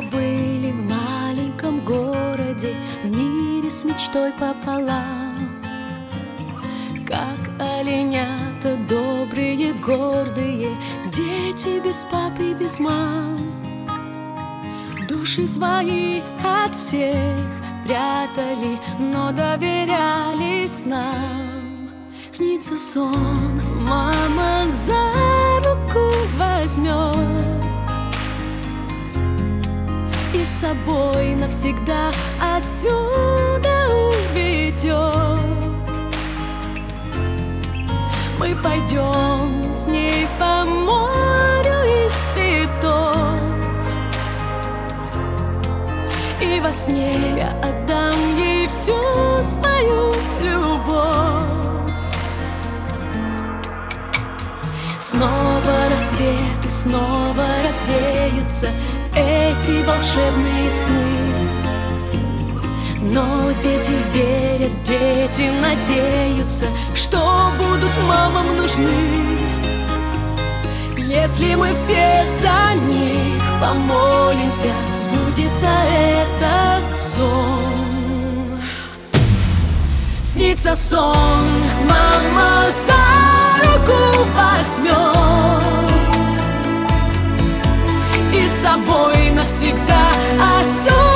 были в маленьком городе, в мире с мечтой пополам. Как оленята добрые, гордые, дети без папы, без мам. Души свои от всех прятали, но доверялись нам. Снится сон, мама за руку возьмет и с собой навсегда отсюда уведет. Мы пойдем с ней по морю из цветов, и во сне я отдам ей всю свою любовь. Снова рассвет и снова развеются эти волшебные сны. Но дети верят, дети надеются, что будут мамам нужны. Если мы все за них помолимся, сбудется этот сон. Снится сон, мама за руку возьмет и с собой навсегда отсюда